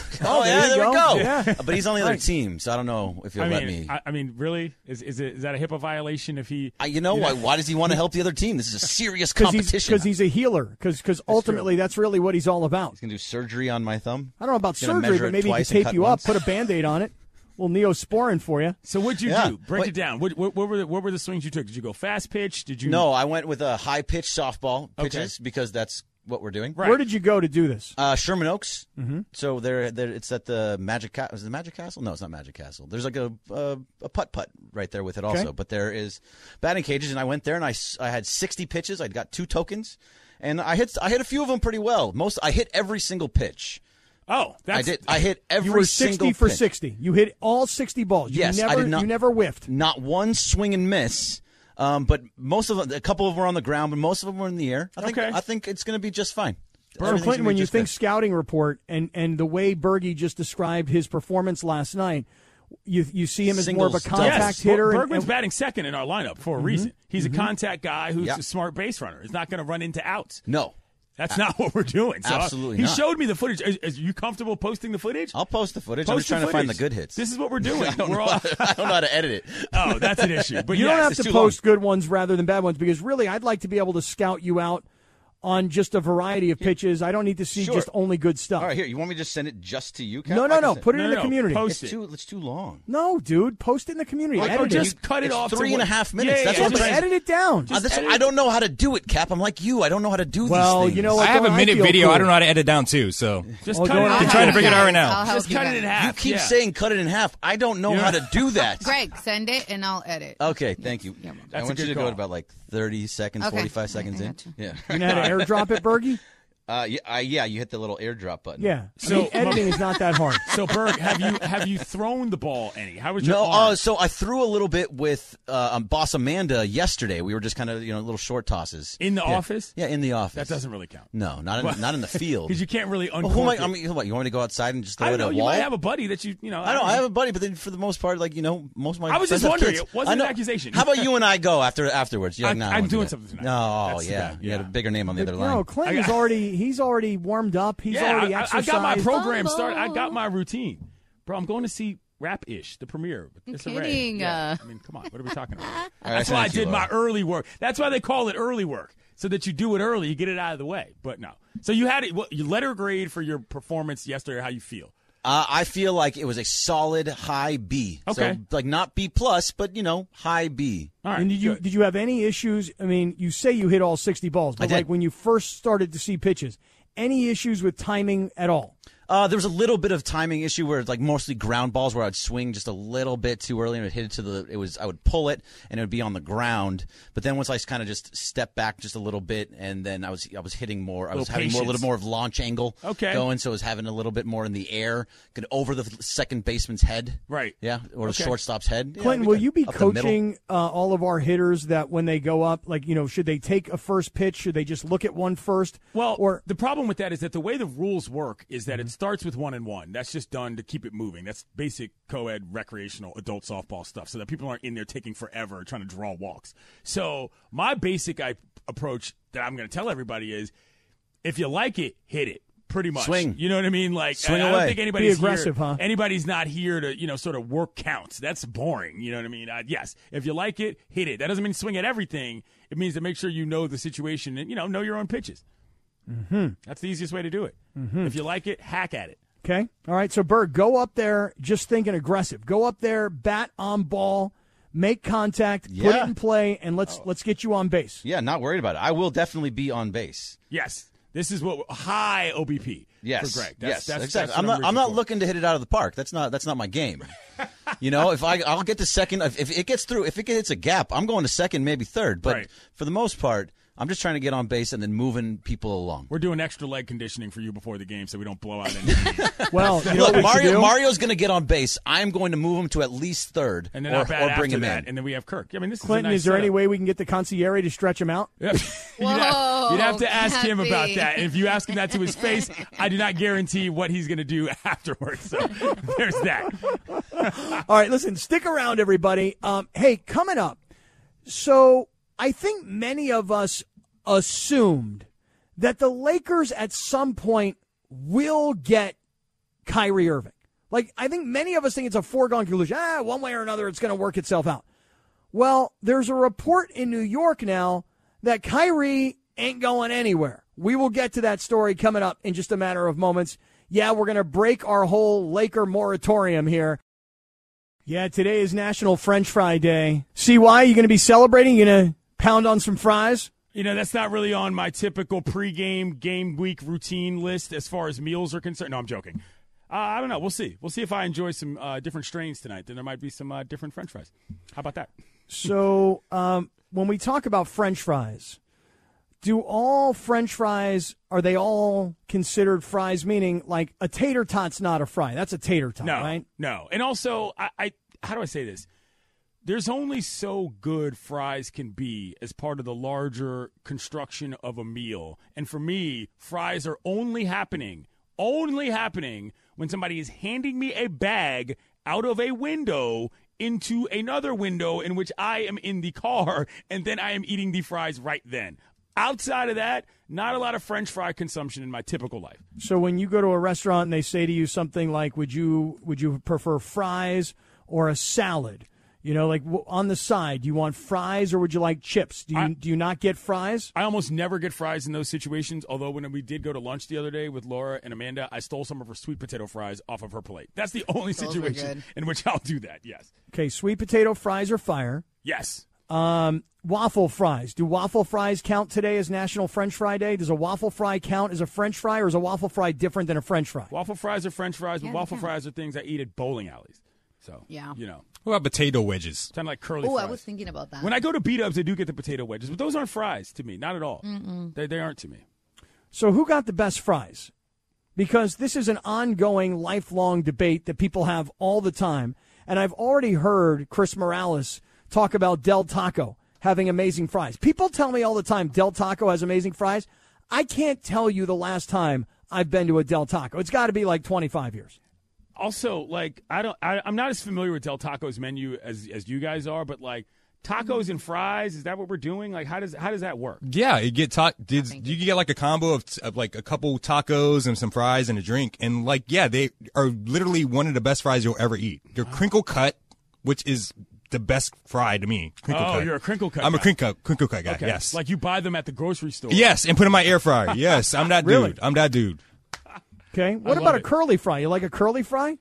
There we go. Yeah. But he's on the other team, so I don't know if he'll let me. I mean, really? Is that a HIPAA violation if he... Why does he want to help the other team? This is a serious competition. Because he's a healer. Because ultimately that's really what he's all about. He's going to do surgery on my thumb? I don't know about surgery, but maybe he can tape you up, put a Band-Aid on it. A little Neosporin for you. So what'd you do? Break it down. What were the swings you took? Did you go fast pitch? Did you? No, I went with a high pitch softball pitches because that's what we're doing. Right. Where did you go to do this? Sherman Oaks. Mm-hmm. So it's at the Magic Castle. Is it the Magic Castle? No, it's not Magic Castle. There's like a putt-putt right there with it also. But there is batting cages, and I went there, and I had 60 pitches. I got 2 tokens, and I hit a few of them pretty well. I hit every single pitch. Oh, I did. I hit every you were single 60 for pitch. 60. You hit all 60 balls. Yes, I did not. You never whiffed. Not one swing and miss. But most of them, a couple of them were on the ground, but most of them were in the air. I think it's going to be just fine. So Clinton, when you think scouting report and the way Bergie just described his performance last night, you see him as more of a contact hitter. Bergman's batting second in our lineup for a reason. He's a contact guy who's a smart base runner. He's not going to run into outs. No. That's not what we're doing. So absolutely he not. showed me the footage. Are you comfortable posting the footage? I'll post the footage. I'm just trying to find the good hits. This is what we're doing. I don't know how to edit it. Oh, that's an issue. But you don't have to post good ones rather than bad ones because really I'd like to be able to scout you out on just a variety of pitches. I don't need to see just only good stuff. All right, here. You want me to just send it just to you, Cap? No. Put it in the community. Post it's too long. No, dude. Post it in the community. Just cut it off. 3.5 minutes. That's what I'm saying. Edit it down. I don't know how to do it, Cap. I'm like you. I don't know how to do these things. Well, you know what? I have a minute video. Cool. I don't know how to edit down, too. So just cut it off. I'm trying to figure it out right now. Just cut it in half. You keep saying cut it in half. I don't know how to do that. Greg, send it and I'll edit. Okay, thank you. I want you to go at about like 30 seconds, 45 seconds in. Yeah. You know how to airdrop it, Bergie? Yeah, you hit the little airdrop button. Yeah, so editing is not that hard. So, Berg, have you thrown the ball any? How was your arm? So I threw a little bit with Boss Amanda yesterday. We were just kind of little short tosses in the office. Yeah, in the office. That doesn't really count. No, not in the field because you can't really uncork what, you want me to go outside and just throw it at a wall? You might have a buddy that you know. I don't. I have a buddy, but then for the most part, most of my. I was just wondering. Kids. It wasn't an accusation. How about you and I go afterwards? You're like, no, I'm doing something tonight. No, you had a bigger name on the other line. No, Clinton's already warmed up. He's already exercised. I got my program started. I got my routine. Bro, I'm going to see Rap-ish, the premiere. I'm kidding. Yeah. I mean, come on. What are we talking about? That's why I did my early work. That's why they call it early work, so that you do it early. You get it out of the way. But no. So you had it. You letter grade for your performance yesterday. How you feel? I feel like it was a solid high B. Okay. So, like not B plus, but high B. All right. And did you have any issues? I mean, you say you hit all 60 balls, but like when you first started to see pitches, any issues with timing at all? There was a little bit of timing issue where it's like mostly ground balls where I'd swing just a little bit too early and it hit it to I would pull it and it would be on the ground. But then once I kind of just stepped back just a little bit and then I was hitting more. I was having a little more of launch angle going, so I was having a little bit more in the air, over the second baseman's head. Right. Yeah, or the shortstop's head. Clinton, will you be coaching all of our hitters that when they go up, like, should they take a first pitch? Should they just look at one first? Well, the problem with that is that the way the rules work is that it starts with 1-1. That's just done to keep it moving. That's basic co-ed recreational adult softball stuff so that people aren't in there taking forever trying to draw walks. So my basic approach that I'm going to tell everybody is if you like it, hit it. Pretty much. Swing. You know what I mean? Like, swing I away. don't think anybody's Be aggressive, here, huh? Anybody's not here to, sort of work counts. That's boring. You know what I mean? Yes. If you like it, hit it. That doesn't mean swing at everything. It means to make sure you know the situation and, know your own pitches. Mm-hmm. That's the easiest way to do it. Mm-hmm. If you like it, hack at it. Okay. All right. So, Berg, go up there just thinking aggressive. Go up there, bat on ball, make contact, put it in play, and let's get you on base. Yeah, not worried about it. I will definitely be on base. Yes. This is what high OBP yes. for Greg. That's exactly. That's I'm not looking to hit it out of the park. That's not my game. If I'll get to second, if it gets through, if it hits a gap, I'm going to second, maybe third. But for the most part, I'm just trying to get on base and then moving people along. We're doing extra leg conditioning for you before the game so we don't blow out any. Well, look, Mario's going to get on base. I'm going to move him to at least third and then or bring him in. And then we have Kirk. I mean, this Clinton, is there any way we can get the consigliere to stretch him out? You'd have to ask him about that. And if you ask him that to his face, I do not guarantee what he's going to do afterwards. So there's that. All right, listen, stick around, everybody. Hey, coming up, so I think many of us assumed that the Lakers at some point will get Kyrie Irving. Like, I think many of us think it's a foregone conclusion. One way or another, it's going to work itself out. Well, there's a report in New York now that Kyrie ain't going anywhere. We will get to that story coming up in just a matter of moments. Yeah, we're going to break our whole Laker moratorium here. Yeah, today is National French Fry Day. CY, you going to be celebrating? You going to pound on some fries? That's not really on my typical pregame game week routine list as far as meals are concerned. No, I'm joking. I don't know. We'll see. We'll see if I enjoy some different strains tonight. Then there might be some different French fries. How about that? So when we talk about French fries, do all French fries, are they all considered fries, meaning like a tater tot's not a fry? That's a tater tot, right? No. And also, I how do I say this? There's only so good fries can be as part of the larger construction of a meal. And for me, fries are only happening when somebody is handing me a bag out of a window into another window in which I am in the car, and then I am eating the fries right then. Outside of that, not a lot of French fry consumption in my typical life. So when you go to a restaurant and they say to you something like, would you prefer fries or a salad? Like on the side, do you want fries or would you like chips? Do you not get fries? I almost never get fries in those situations, although when we did go to lunch the other day with Laura and Amanda, I stole some of her sweet potato fries off of her plate. That's the only situation in which I'll do that, yes. Okay, sweet potato fries are fire. Yes. Waffle fries. Do waffle fries count today as National French Fry Day? Does a waffle fry count as a French fry, or is a waffle fry different than a French fry? Waffle fries are French fries, but waffle fries are things I eat at bowling alleys. So, What about potato wedges? Kind of like curly fries. I was thinking about that. When I go to B-Dubs, I do get the potato wedges, but those aren't fries to me. Not at all. They aren't to me. So who got the best fries? Because this is an ongoing, lifelong debate that people have all the time. And I've already heard Chris Morales talk about Del Taco having amazing fries. People tell me all the time Del Taco has amazing fries. I can't tell you the last time I've been to a Del Taco. It's got to be like 25 years. Also, I'm not as familiar with Del Taco's menu as you guys are, but tacos and fries, is that what we're doing? How does that work? Yeah, you get you get like a combo of like a couple tacos and some fries and a drink, and they are literally one of the best fries you'll ever eat. They're crinkle cut, which is the best fry to me. Crinkle cut. You're a crinkle cut. I'm a crinkle cut guy. Okay. Yes, like you buy them at the grocery store. Yes, and put in my air fryer. Yes, I'm that Really? dude. I'm that dude. Okay. What about a curly fry? You like a curly fry?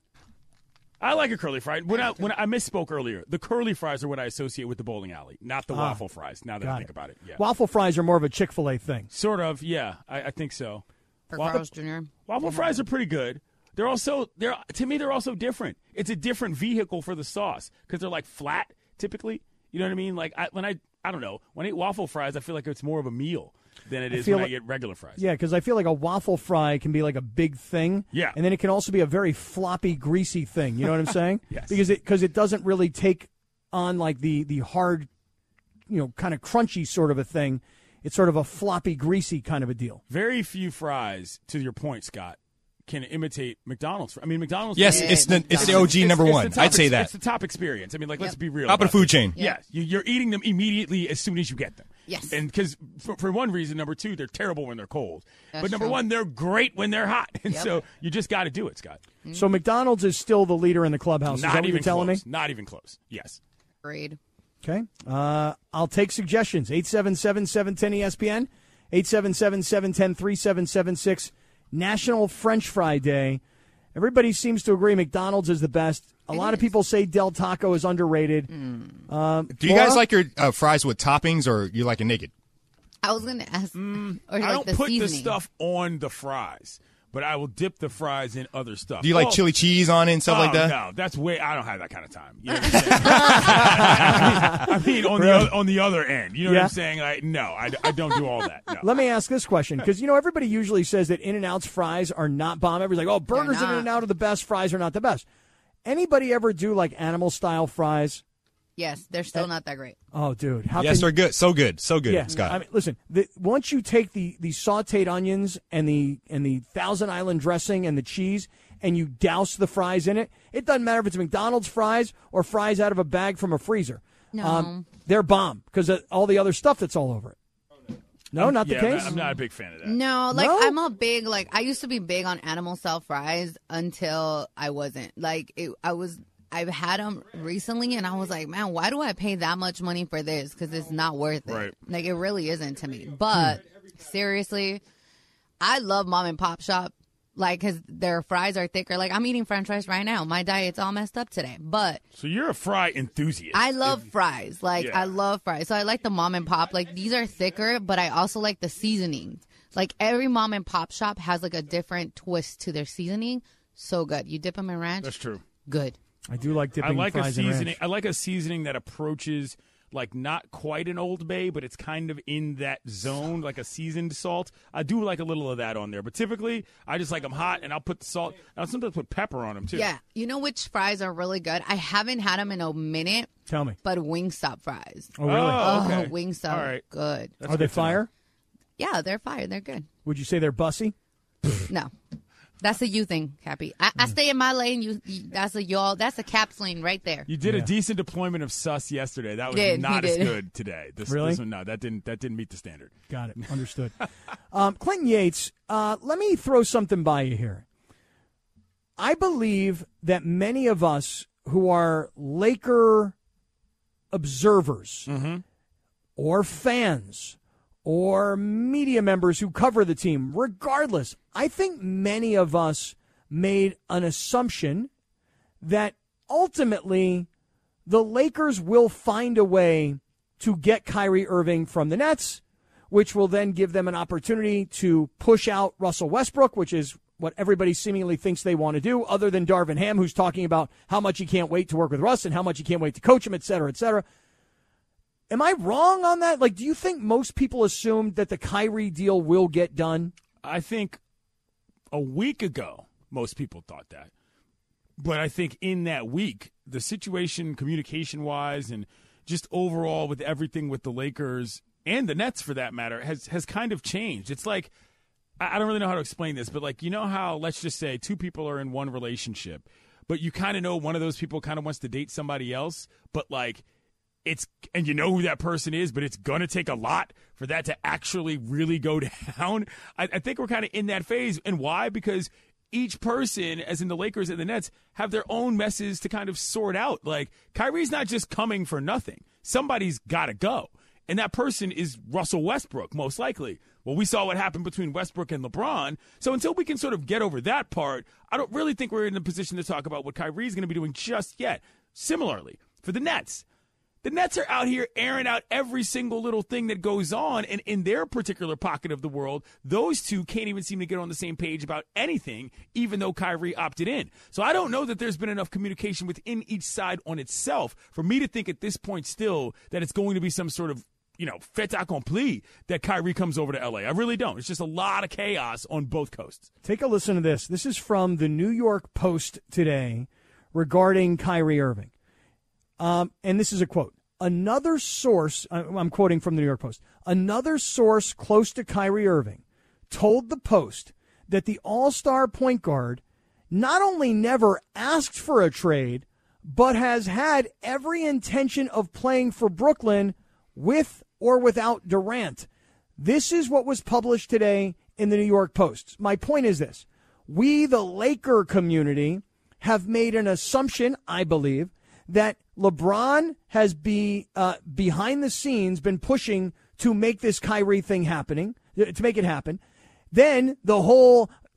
I like a curly fry. When I misspoke earlier, the curly fries are what I associate with the bowling alley, not the waffle fries. Now that I think about it, yeah. Waffle fries are more of a Chick-fil-A thing. Sort of, yeah. I think so. For Carl's Jr. Waffle fries are pretty good. They're also different. It's a different vehicle for the sauce because they're flat typically. You know what I mean? I don't know. When I eat waffle fries, I feel like it's more of a meal than it is when I get regular fries. Yeah, because I feel like a waffle fry can be like a big thing. Yeah. And then it can also be a very floppy, greasy thing. You know what I'm saying? Yes. Because it doesn't really take on the hard, kind of crunchy sort of a thing. It's sort of a floppy, greasy kind of a deal. Very few fries, to your point, Scott, can imitate McDonald's. I mean, McDonald's. Yes, it's the OG number one. I'd say that. It's the top experience. I mean, let's be real. Top of the food chain. Yes, you're eating them immediately as soon as you get them. Yes. And because for one reason, number two, they're terrible when they're cold. That's but number true. one, they're great when they're hot. And so you just got to do it, Scott. So McDonald's is still the leader in the clubhouse. Is that what you're telling me? Not even close. Yes. Agreed. Okay. I'll take suggestions. 877-710-ESPN, 877-710-3776. National French Fry Day. Everybody seems to agree McDonald's is the best. A lot of people say Del Taco is underrated. Do you guys like your fries with toppings, or you like it naked? I was going to ask. Or I like don't the put seasoning. the stuff on the fries, but I will dip the fries in other stuff. Do you like chili cheese on it and stuff like that? No, that's way. I don't have that kind of time. You know what I'm saying? I mean, on the other end, you know what I'm saying? Like, no, I don't do all that. No. Let me ask this question, because everybody usually says that In-N-Out's fries are not bomb. Everybody's like, oh, burgers at In-N-Out are the best. Fries are not the best. Anybody ever do like animal style fries? Yes, they're still not that great. Oh, dude. They're good. So good. So good, Yeah. Scott. I mean, listen, once you take the sauteed onions and the Thousand Island dressing and the cheese and you douse the fries in it, it doesn't matter if it's McDonald's fries or fries out of a bag from a freezer. No. They're bomb because of all the other stuff that's all over it. No, not the case? I'm not a big fan of that. No, like No? I'm a big I used to be big on animal style fries until I wasn't. I've had them recently, and I was like, man, why do I pay that much money for this? Because it's not worth it. Right. Like, it really isn't to me. But, seriously, I love mom and pop shop, like, because their fries are thicker. Like, I'm eating french fries right now. My diet's all messed up today. But So you're a fry enthusiast. I love fries. Like, Yeah. I love fries. So I like the mom and pop. Like, these are thicker, but I also like the seasonings. Like, every mom and pop shop has, like, a different twist to their seasoning. So good. You dip them in ranch. That's true. Good. I do like dipping I like fries in seasoning. ranch. I like a seasoning that approaches like not quite an Old Bay, but it's kind of in that zone, like a seasoned salt. I do like a little of that on there, but typically I just like them hot, and I'll put the salt. I'll sometimes put pepper on them too. Yeah. You know which fries are really good? I haven't had them in a minute, Tell me. but Wingstop fries. Oh, really? Oh, okay. Wingstop. All right. Good. Are they fire? Yeah, they're fire. They're good. Would you say they're bussy? No. That's a you thing, Cappy. I stay in my lane. That's a y'all. That's a Caps lane right there. You did a decent deployment of sus yesterday. That was Did. not He as did. good today. Really? This one, no, that didn't meet the standard. Got it. Understood. Clinton Yates, let me throw something by you here. I believe that many of us who are Laker observers or fans or media members who cover the team, regardless, I think many of us made an assumption that ultimately the Lakers will find a way to get Kyrie Irving from the Nets, which will then give them an opportunity to push out Russell Westbrook, which is what everybody seemingly thinks they want to do, other than Darvin Ham, who's talking about how much he can't wait to work with Russ and how much he can't wait to coach him, et cetera, et cetera. Am I wrong on that? Like, do you think most people assumed that the Kyrie deal will get done? I think a week ago, most people thought that. But I think in that week, the situation communication-wise and just overall with everything with the Lakers and the Nets, for that matter, has kind of changed. It's like, I don't really know how to explain this, but like, you know how, let's just say, two people are in one relationship, but you kind of know one of those people kind of wants to date somebody else, but like, and you know who that person is, but it's going to take a lot for that to actually really go down. I think we're kind of in that phase. And why? Because each person, as in the Lakers and the Nets, have their own messes to kind of sort out. Like, Kyrie's not just coming for nothing. Somebody's got to go. And that person is Russell Westbrook, most likely. Well, we saw what happened between Westbrook and LeBron. So until we can sort of get over that part, I don't really think we're in a position to talk about what Kyrie's going to be doing just yet. Similarly, for the Nets. The Nets are out here airing out every single little thing that goes on, and in their particular pocket of the world, those two can't even seem to get on the same page about anything, even though Kyrie opted in. So I don't know that there's been enough communication within each side on itself for me to think at this point still that it's going to be some sort of, fait accompli that Kyrie comes over to L.A. I really don't. It's just a lot of chaos on both coasts. Take a listen to this. This is from the New York Post today regarding Kyrie Irving. And this is a quote. Another source, I'm quoting from the New York Post, another source close to Kyrie Irving told the Post that the all-star point guard not only never asked for a trade, but has had every intention of playing for Brooklyn with or without Durant. This is what was published today in the New York Post. My point is this. We, the Laker community, have made an assumption, I believe, that LeBron has behind the scenes been pushing to make this Kyrie thing to make it happen. Then the whole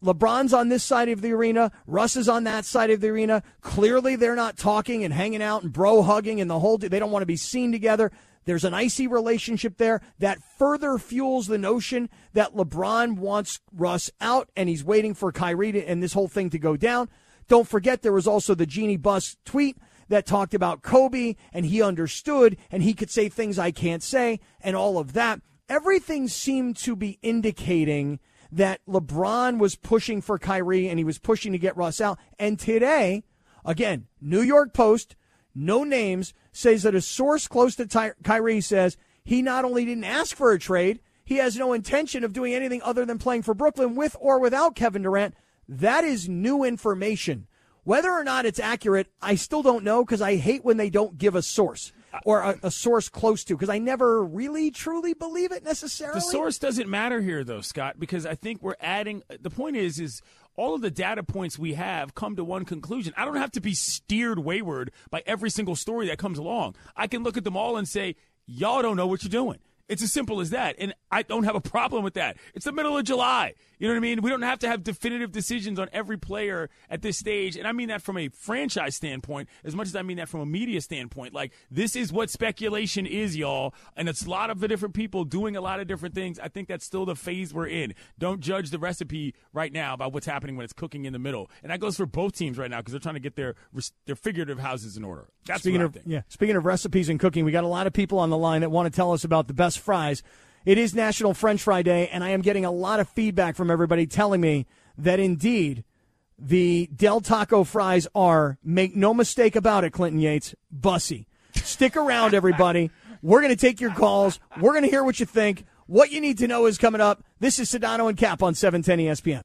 LeBron's on this side of the arena. Russ is on that side of the arena. Clearly, they're not talking and hanging out and bro hugging and the whole. They don't want to be seen together. There's an icy relationship there that further fuels the notion that LeBron wants Russ out and he's waiting for Kyrie and this whole thing to go down. Don't forget, there was also the Jeannie Buss tweet that talked about Kobe, and he understood, and he could say things I can't say, and all of that. Everything seemed to be indicating that LeBron was pushing for Kyrie, and he was pushing to get Russ out. And today, again, New York Post, no names, says that a source close to Kyrie says he not only didn't ask for a trade, he has no intention of doing anything other than playing for Brooklyn with or without Kevin Durant. That is new information. Whether or not it's accurate, I still don't know, because I hate when they don't give a source or a source close to, because I never really truly believe it necessarily. The source doesn't matter here, though, Scott, because I think we're adding – the point is all of the data points we have come to one conclusion. I don't have to be steered wayward by every single story that comes along. I can look at them all and say, y'all don't know what you're doing. It's as simple as that, and I don't have a problem with that. It's the middle of July. You know what I mean? We don't have to have definitive decisions on every player at this stage, and I mean that from a franchise standpoint as much as I mean that from a media standpoint. Like, this is what speculation is, y'all, and it's a lot of the different people doing a lot of different things. I think that's still the phase we're in. Don't judge the recipe right now about what's happening when it's cooking in the middle, and that goes for both teams right now because they're trying to get their figurative houses in order. That's speaking what I think. Speaking of recipes and cooking, we got a lot of people on the line that want to tell us about the best fries. It is National French Fry Day, and I am getting a lot of feedback from everybody telling me that indeed the Del Taco fries are, make no mistake about it, Clinton Yates, bussy. Stick around, everybody. We're going to take your calls. We're going to hear what you think. What you need to know is coming up. This is Sedano and Cap on 710 ESPN.